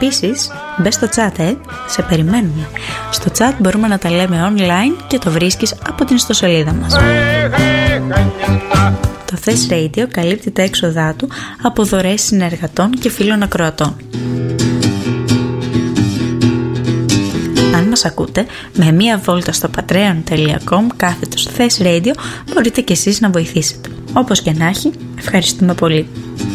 Επίσης, μπες στο chat, σε περιμένουμε. Στο chat μπορούμε να τα λέμε online και το βρίσκεις από την ιστοσελίδα μας. Το Thess Radio καλύπτει τα έξοδά του από δωρεές συνεργατών και φίλων ακροατών. Αν μας ακούτε, με μία βόλτα στο patreon.com/Thess Radio μπορείτε κι εσείς να βοηθήσετε. Όπως και να έχει, ευχαριστούμε πολύ.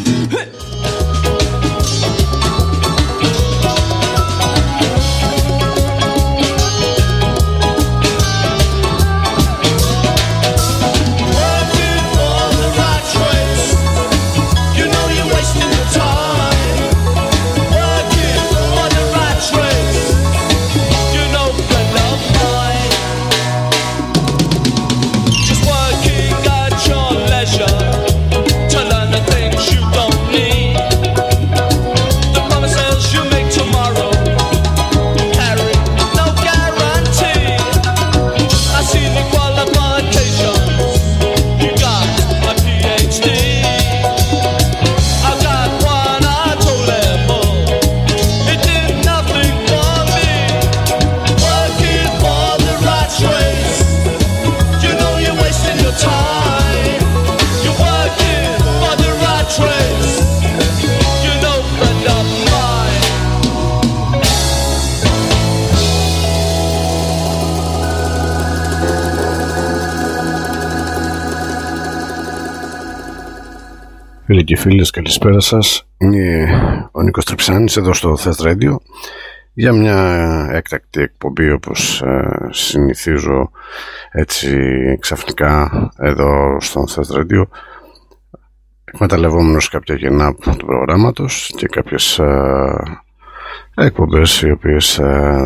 Φίλοι και φίλες, καλησπέρα σας. Είναι ο Νίκος Τρυψάνης εδώ στο Thess Radio για μια έκτακτη εκπομπή, όπως συνηθίζω έτσι ξαφνικά εδώ στο Thess Radio, εκμεταλλευόμενος κάποια κενά του προγράμματος και κάποιες εκπομπές οι οποίες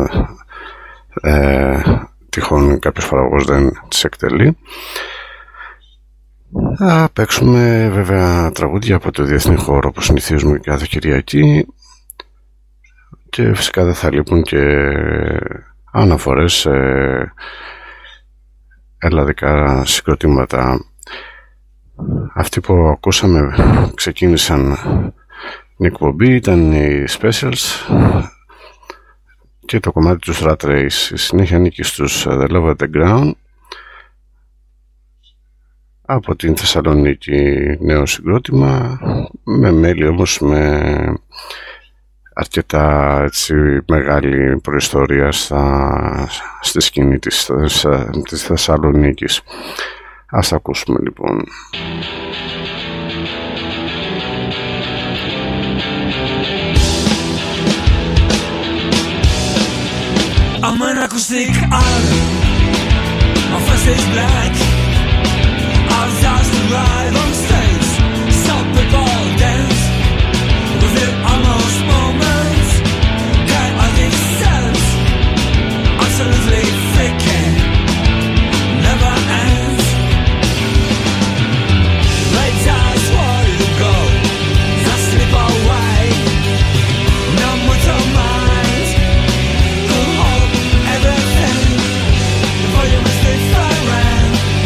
τυχόν κάποιος παραγωγός δεν τις εκτελεί. Θα παίξουμε βέβαια τραγούδια από το διεθνή χώρο που συνηθίζουμε κάθε Κυριακή και φυσικά δεν θα λείπουν και αναφορές σε ελλαδικά συγκροτήματα. Αυτοί που ακούσαμε ξεκίνησαν την εκπομπή, ήταν οι Specials και το κομμάτι τους Rat Race. Στη συνέχεια ανήκει στους The Love at the Ground από την Θεσσαλονίκη, νέο συγκρότημα με μέλη όμως με αρκετά έτσι μεγάλη προϊστορία στη σκηνή της Θεσσαλονίκης. Ας ακούσουμε λοιπόν. I'm an acoustic island. My face is black. I was asked to ride on stage, stop people dance. Within almost moments, chaotic sense, absolutely faking, never ends. Late times where you go, just slip away. Numb with your mind, could hold everything. Before you miss different.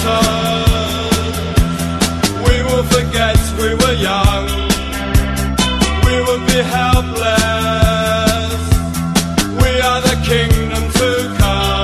return. We will forget we were young. We would be helpless. We are the kingdom to come.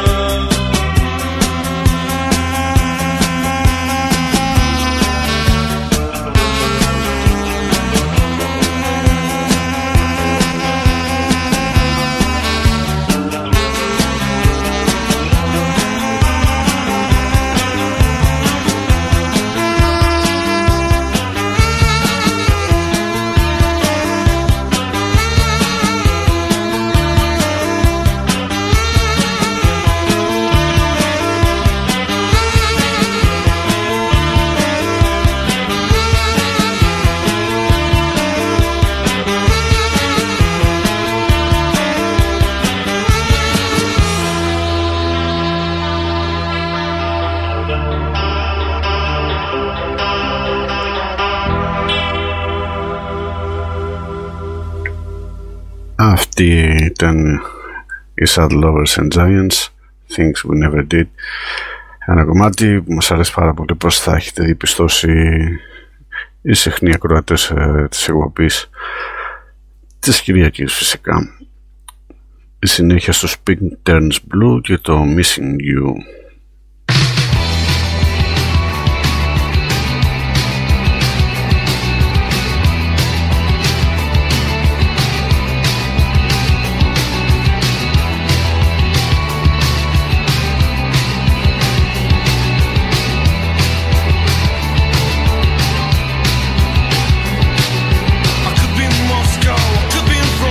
Αυτή ήταν οι Sad Lovers and Giants, Things We Never Did. Ένα κομμάτι που μας αρέσει πάρα πολύ, πως θα έχετε διπιστώσει οι συχνοί ακροατές της εκπομπής της Κυριακής φυσικά. Η συνέχεια στο Pink Turns Blue και το Missing You.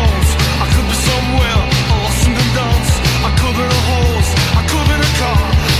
I could be in a horse, I could be in a car.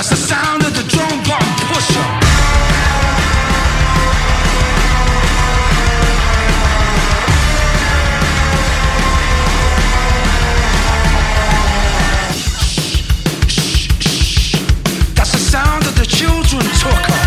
That's the sound of the drum button pusher. That's the sound of the children talker.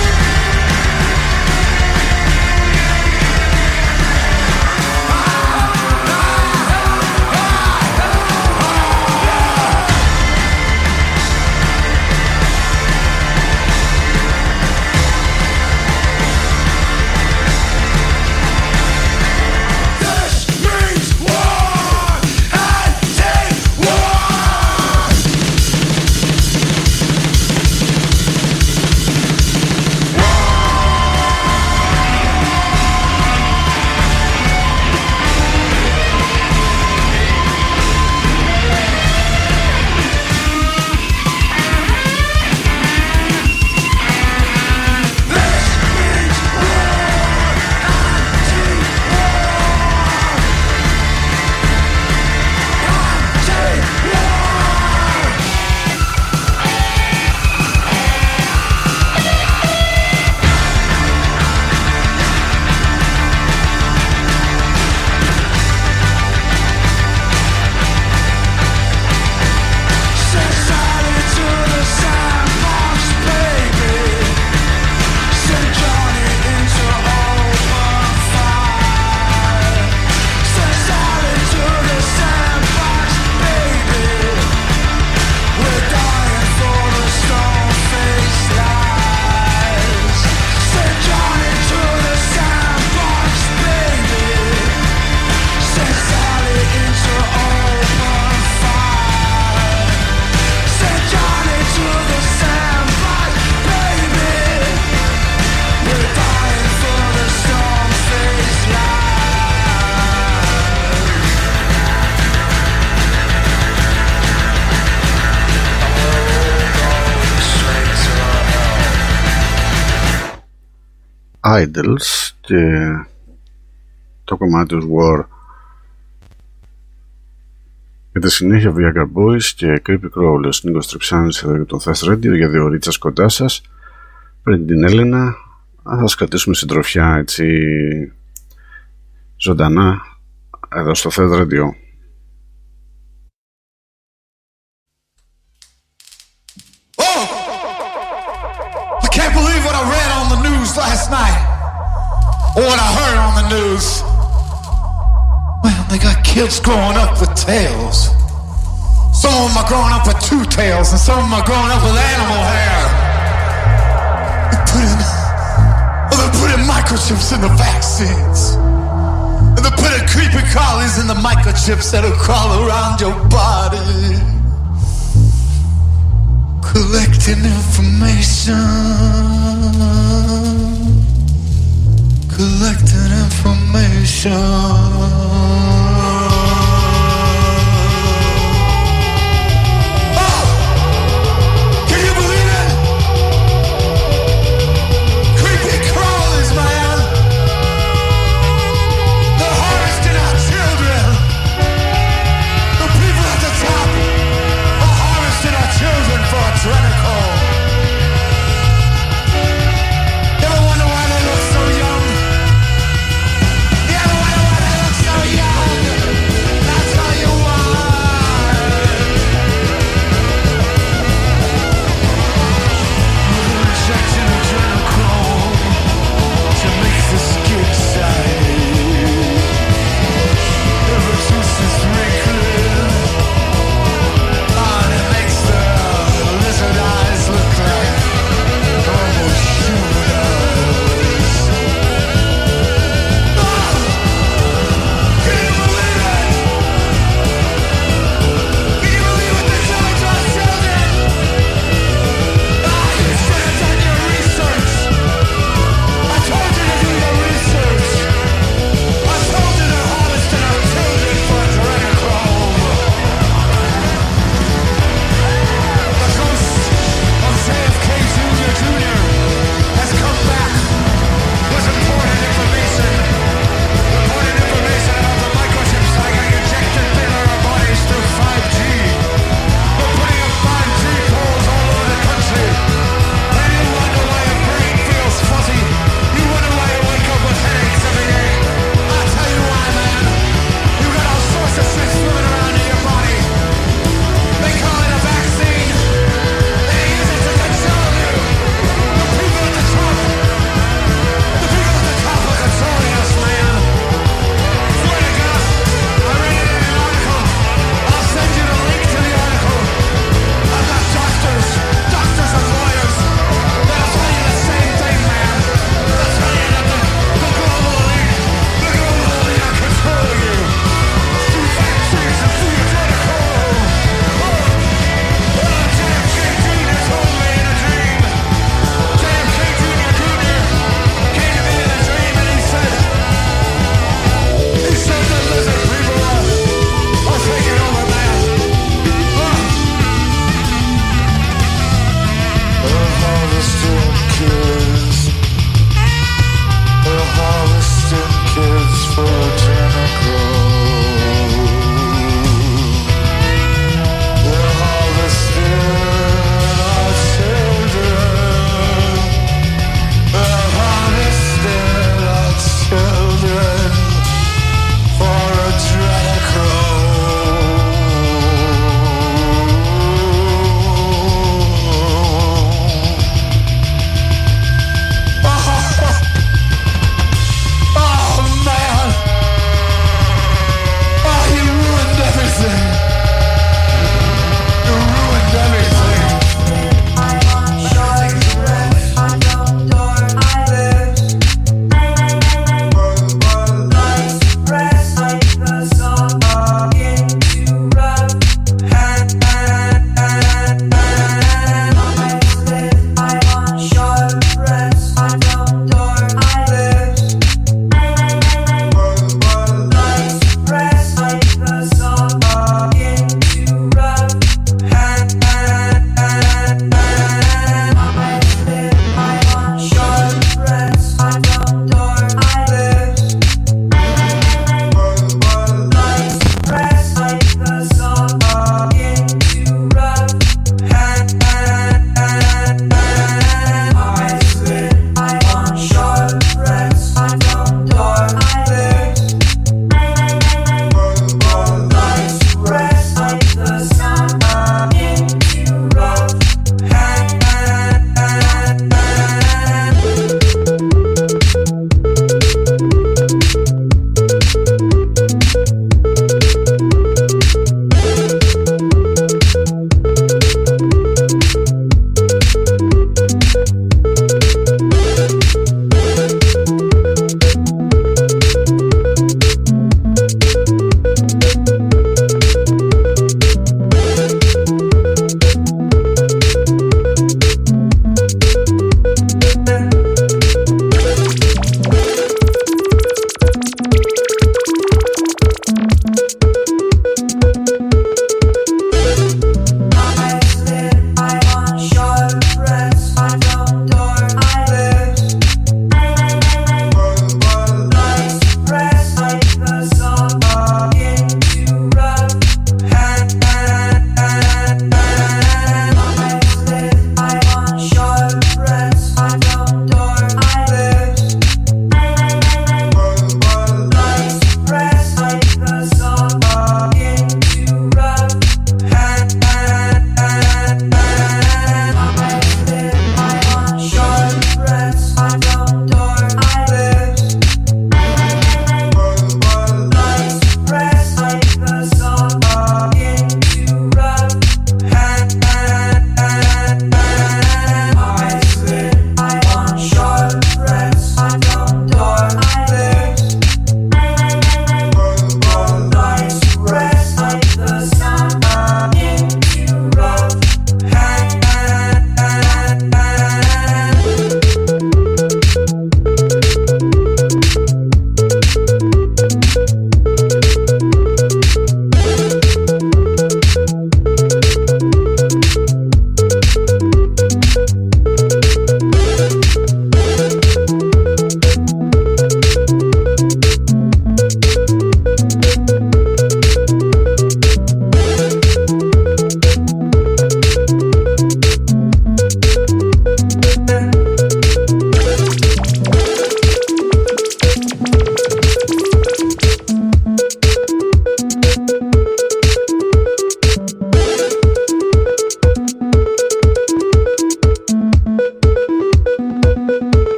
Idols και το κομμάτι τους War. Για τη συνέχεια Viagra Boys και Creepy Crawlers. Νίκος Τριψάνης εδώ για τον Fast Radio, για 2 ωρίτσες κοντά σας. Πριν την Έλενα θα σας κρατήσουμε συντροφιά έτσι ζωντανά εδώ στο Fast Radio. Last night, or what I heard on the news. Well, they got kids growing up with tails. Some of them are growing up with 2 tails, and some of them are growing up with animal hair. They're putting microchips in the vaccines, and they're putting creepy crawlies in the microchips that'll crawl around your body, collecting information. Collecting information. Oh! Can you believe it? Creepy crawlies, man. They're harvesting our children. The people at the top are harvesting our children for adrenochrome. Ever wonder why they look so young? Yeah.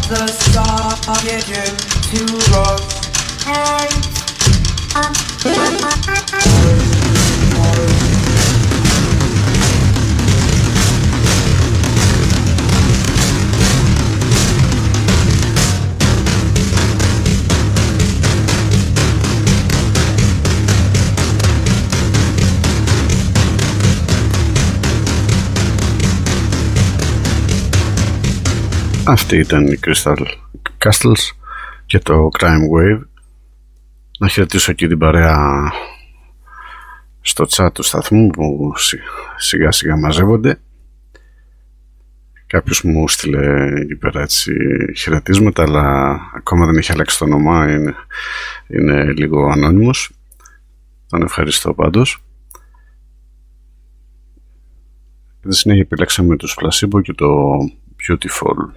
the song you to rose. Αυτή ήταν η Crystal Castles και το Crime Wave. Να χαιρετήσω και την παρέα στο chat του σταθμού που σιγά σιγά μαζεύονται. Κάποιος μου στείλε εκεί πέρα έτσι χαιρετίσματα, αλλά ακόμα δεν έχει αλλάξει το όνομα, είναι λίγο ανώνυμος. Τον ευχαριστώ πάντως. Και στη συνέχεια επιλέξαμε τους Placebo και το Beautiful.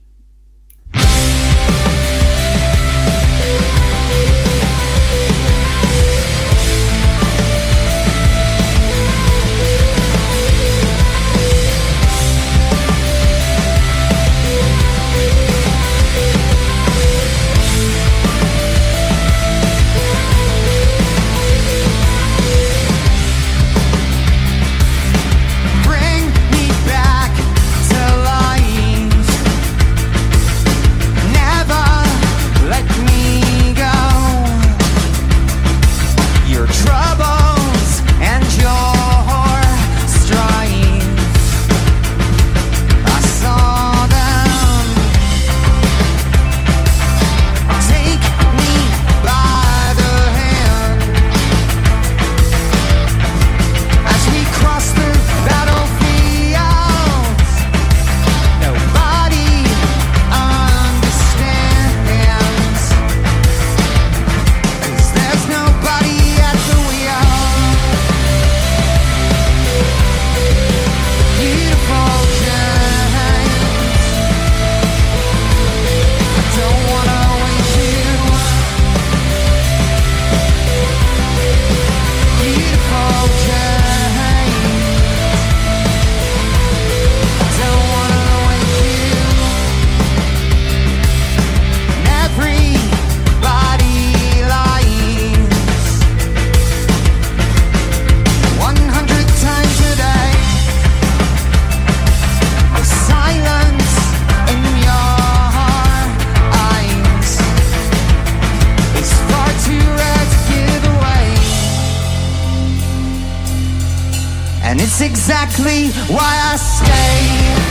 Exactly why I stay.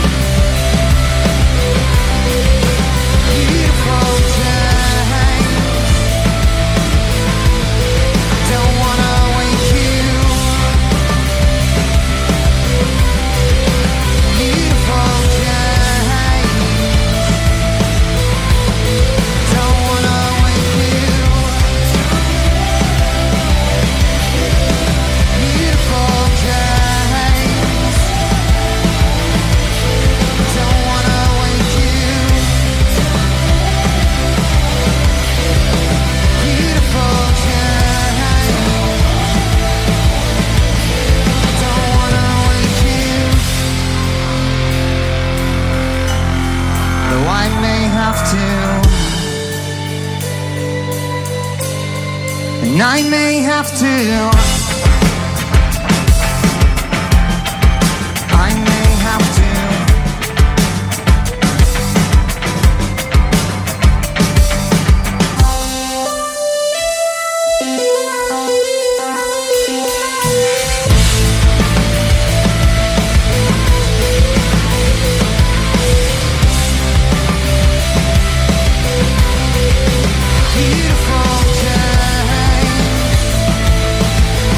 Beautiful day. Don't wanna wake you. Beautiful day. Don't wanna wake you. Beautiful day. Don't wanna wake you. Beautiful day. Don't wanna wake you. Though I may have to, and I may have to. I may have to. Beautiful day.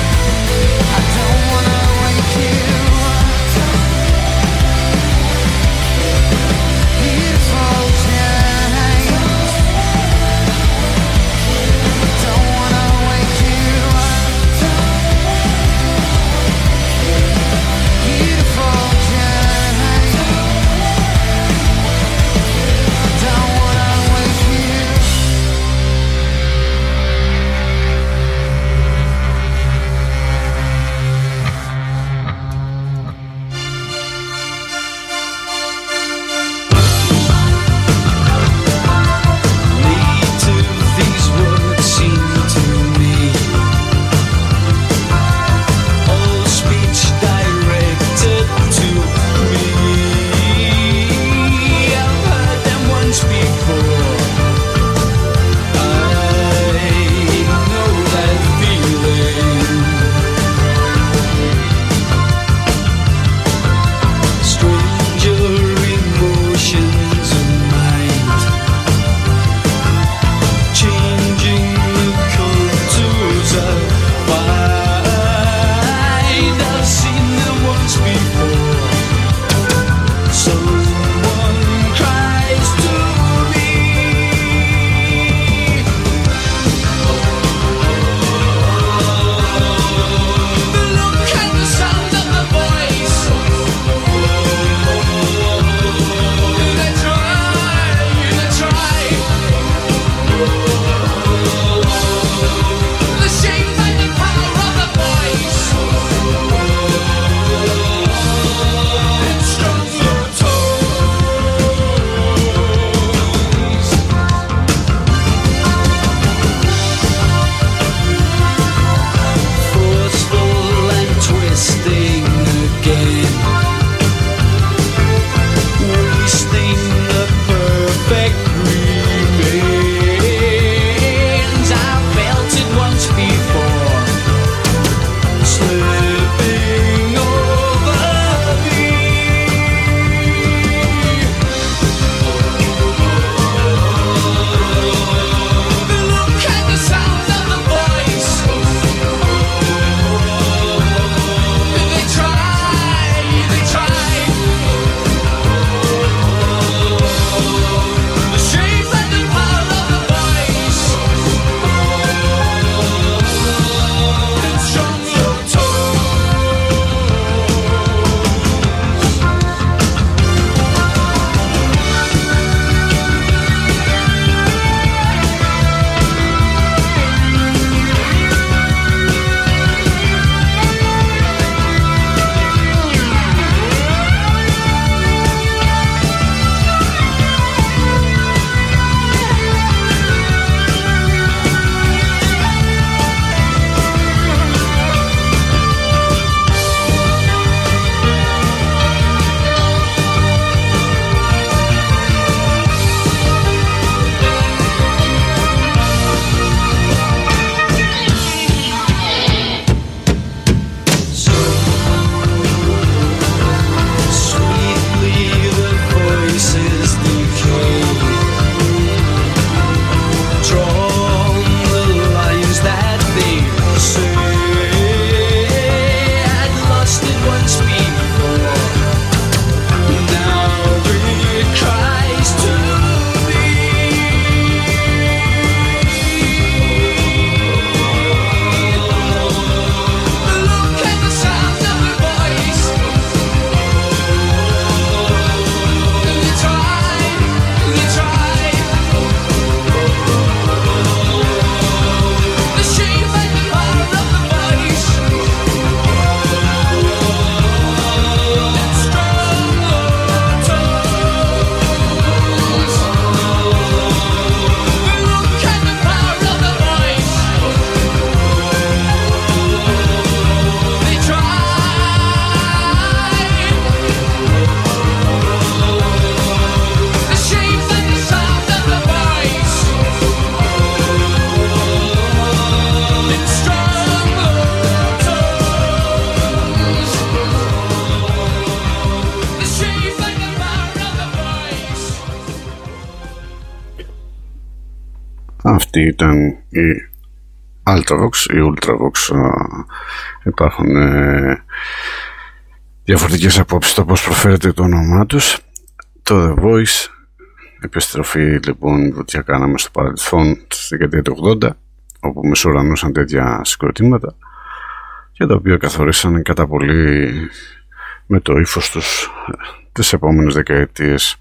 Αυτή ήταν η Ultravox, η Ultravox. Υπάρχουν διαφορετικές απόψεις το πώς προφέρεται το όνομά τους. Το The Voice, επιστροφή λοιπόν βουτιά κάναμε στο παρελθόν στη δεκαετία του 80, όπου μεσουρανούσαν τέτοια συγκροτήματα και τα οποία καθορίσαν κατά πολύ με το ύφος τους τις επόμενες δεκαετίες,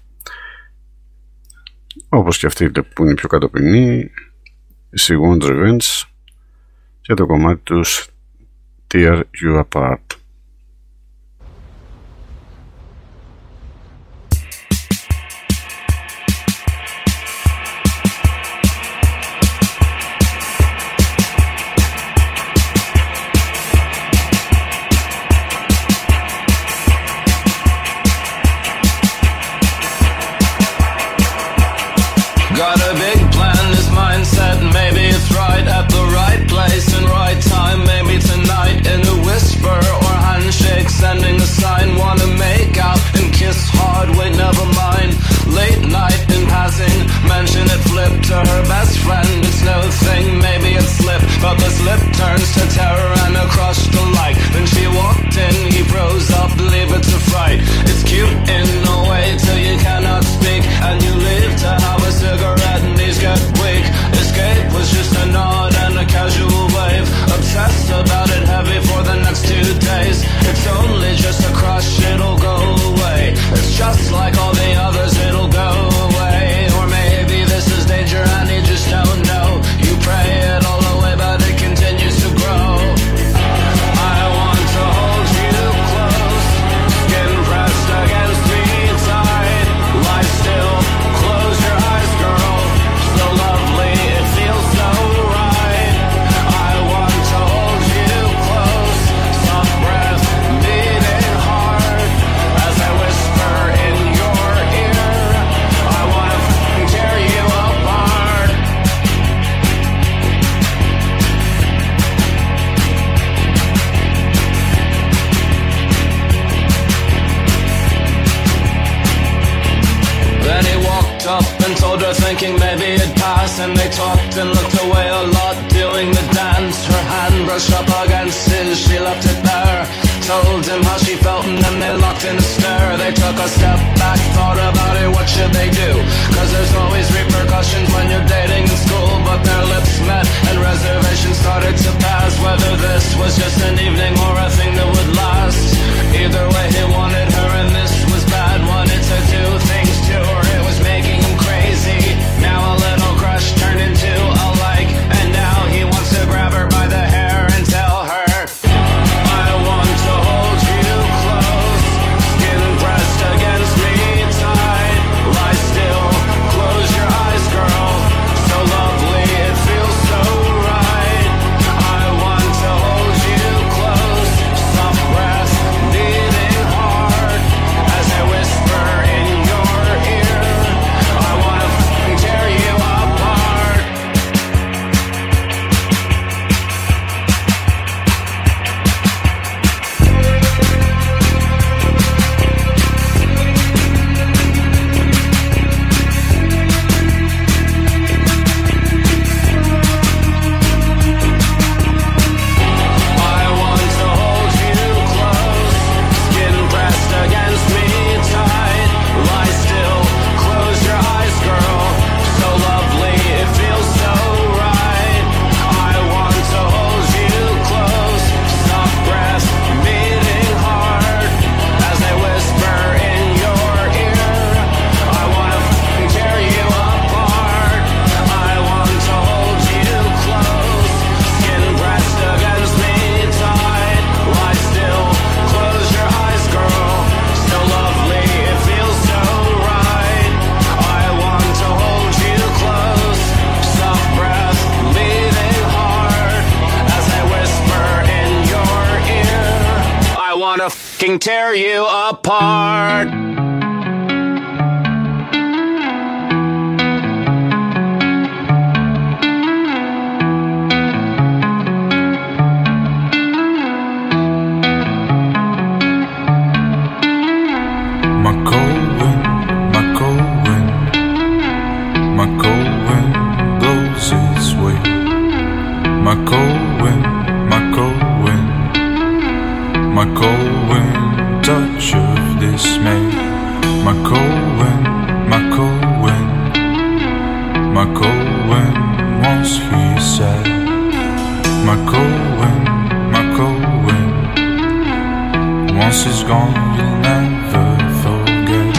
όπως και αυτή που είναι πιο κατοπινή, η She Won't Revenge και το κομμάτι τους Tear You Apart. Sending a sign, wanna make out and kiss hard, wait never mind. Late night in passing, mention it flipped to her best friend. It's no thing, maybe it slipped, but the slip turns to terror and a crush to like. Then she walked in, he froze up, leave it to fright. It's cute in a way till you cannot speak, and you leave to have a cigarette and these get weak. Escape was just a nod and a casual wave, obsessed about it heavy for the next 2 days. It's only just a crush, it'll go away. It's just like all the others, it'll go away. Or maybe this is danger and you just don't know. You pray it all away but it continues to grow. I want to hold you close, skin pressed against me tight. Lie still, close your eyes girl, so lovely it feels so right. I want to hold you close, soft breath beating hard as I whisper in your ear. I wanna tear you apart. Then he walked up and told her, thinking maybe it'd pass, and they talked and looked away a lot, doing the dance. Her hand brushed up against his, she left it there. Told him how she felt and then they locked in a stare. They took a step back, thought about it, what should they do? Cause there's always repercussions when you're dating in school. But their lips met and reservations started to pass, whether this was just an evening or a thing that would last. Either way he wanted her and this was bad. Wanted to do things to her, it was making him crazy. Now a little crush turned into a like, and now he wants to grab her by the hair and tell her, I want to hold you close, skin pressed against me tight. Lie still, close your eyes girl, so lovely it feels so right. I want to hold you close, soft breath beating hard as I whisper in your ear. I wanna tear you apart. I want to hold you close, skin pressed against me tight. Lie still, close your eyes girl, so lovely it feels so right. I want to hold you close, soft breath beating hard as I whisper in your ear. I wanna tear you apart. I want to hold you close, skin pressed against me tight. Lie still, close your eyes girl, so lovely it feels so right. I want to hold you close, soft breath beating hard as I whisper in your ear. I wanna tear you apart. My cold wind blows its way. My cold wind, my cold wind, my cold wind, touch of dismay. My cold wind, my cold wind, my cold wind, once he said. My cold wind, my cold wind, once it's gone you'll never forget.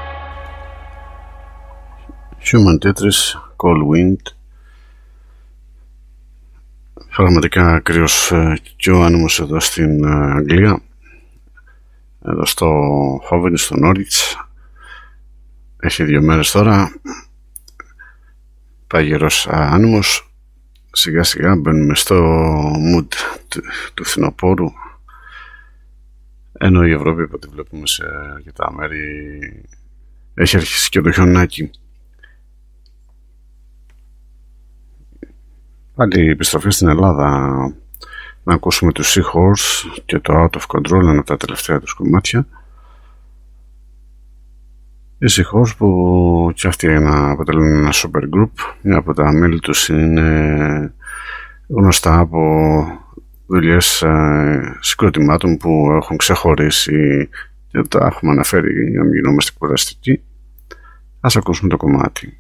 Human Tetris, Cold Wind. Πραγματικά κρύος και ο άνεμος εδώ στην Αγγλία, εδώ στο Χόβεν, στο Νόριτς. Έχει 2 μέρες τώρα, παγερός άνεμος. Σιγά σιγά μπαίνουμε στο mood του φθινοπόρου, ενώ η Ευρώπη, από ό,τι βλέπουμε σε αρκετά μέρη, έχει αρχίσει και το χιονάκι. Πάλι επιστροφή στην Ελλάδα, να ακούσουμε τους Seahorse και το Out of Control, ένα από τα τελευταία τους κομμάτια. Οι Seahorse που και αυτοί αποτελούν ένα super group. Μια από τα μέλη τους είναι γνωστά από δουλειές συγκροτημάτων που έχουν ξεχωρίσει και τα έχουμε αναφέρει για να μην γινόμαστε κουραστικοί. Ας ακούσουμε το κομμάτι.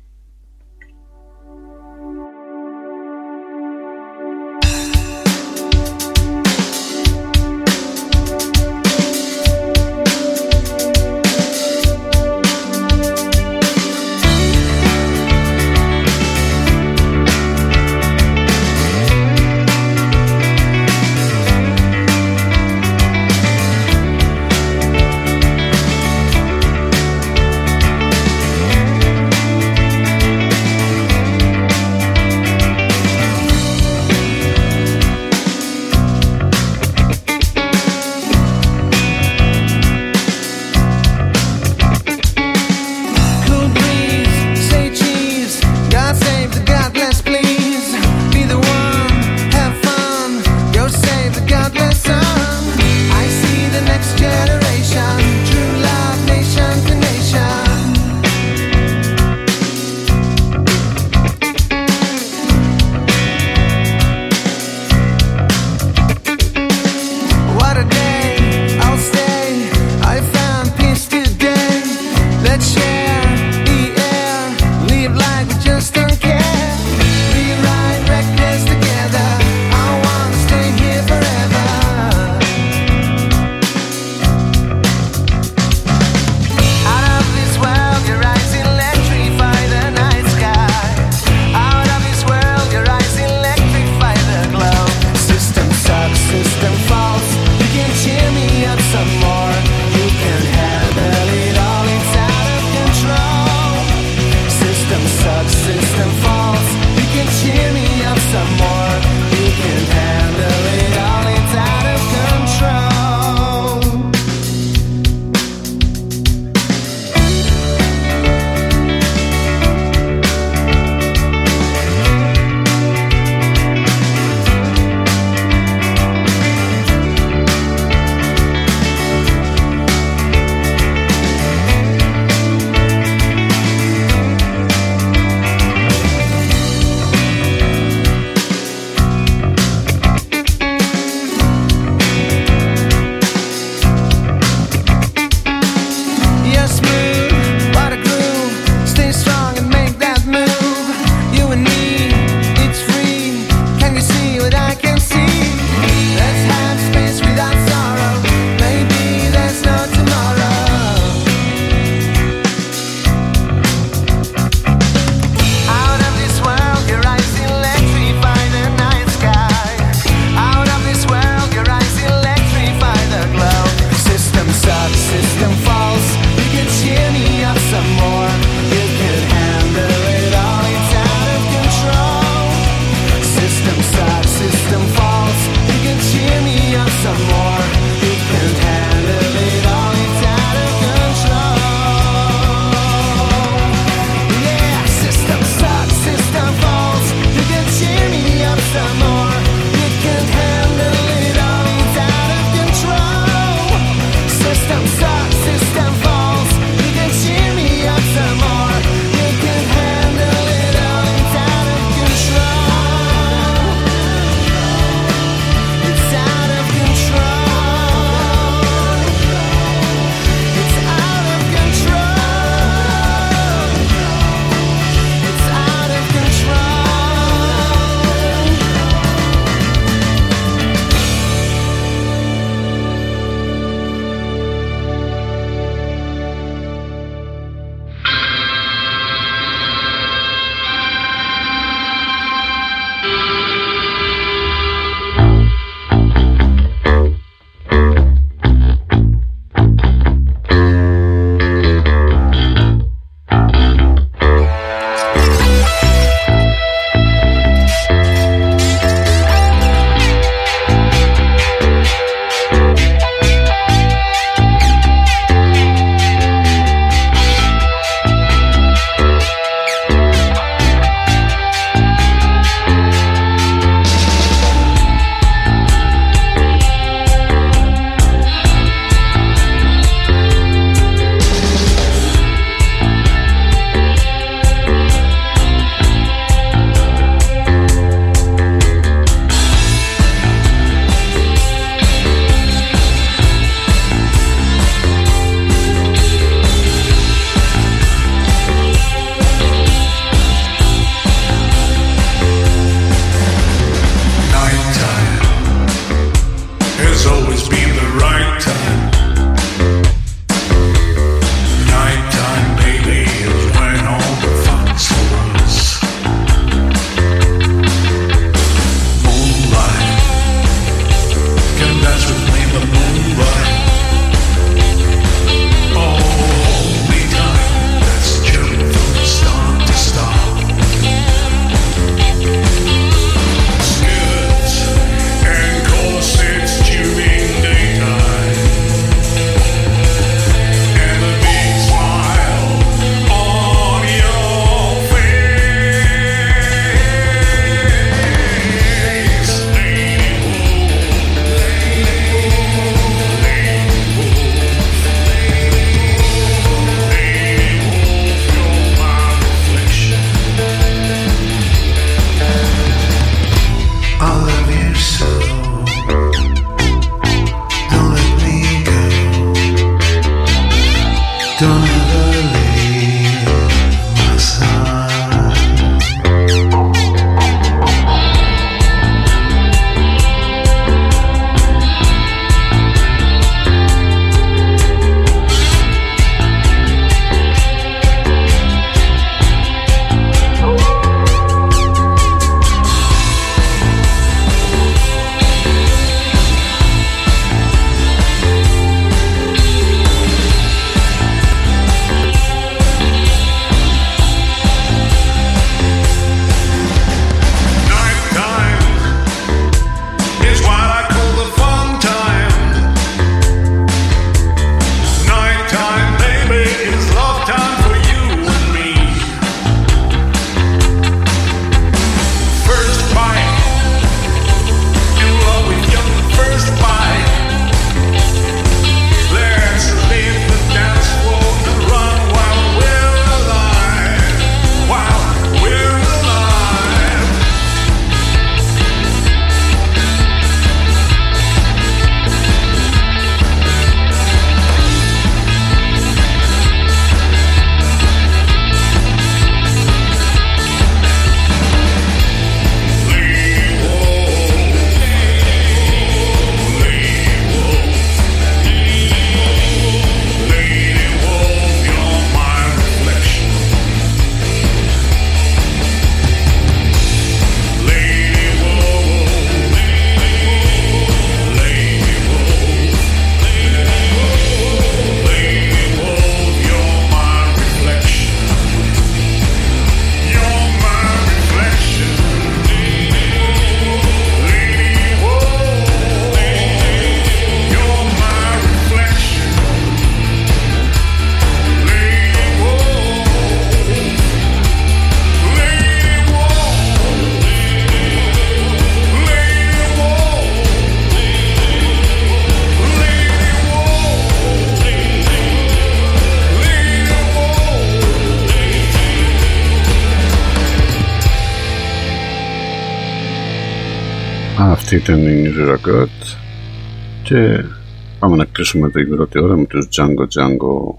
Αυτή ήταν η Zero και πάμε να κλείσουμε την πρώτη ώρα με τους Django Django.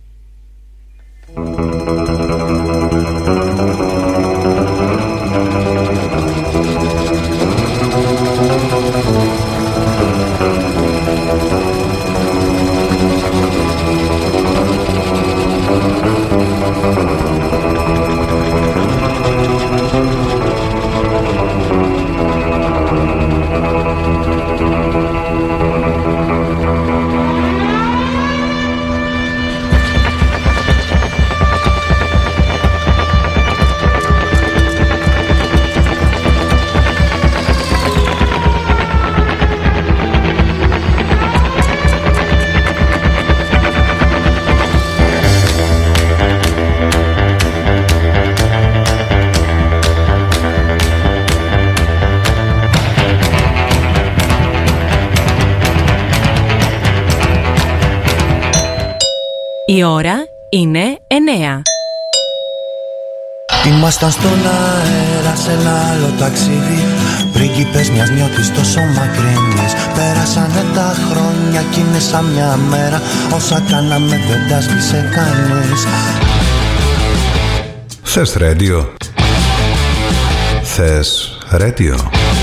Η ώρα είναι 9. Ήμασταν στον αέρα σε ένα άλλο ταξίδι, πρίγκιπες μιας νιώτης τόσο μακρινής. Πέρασανε τα χρόνια κι είναι σαν μια μέρα, όσα κάναμε δεν τα σβήσε κανείς. Θες ρέντιο? Θες ρέντιο?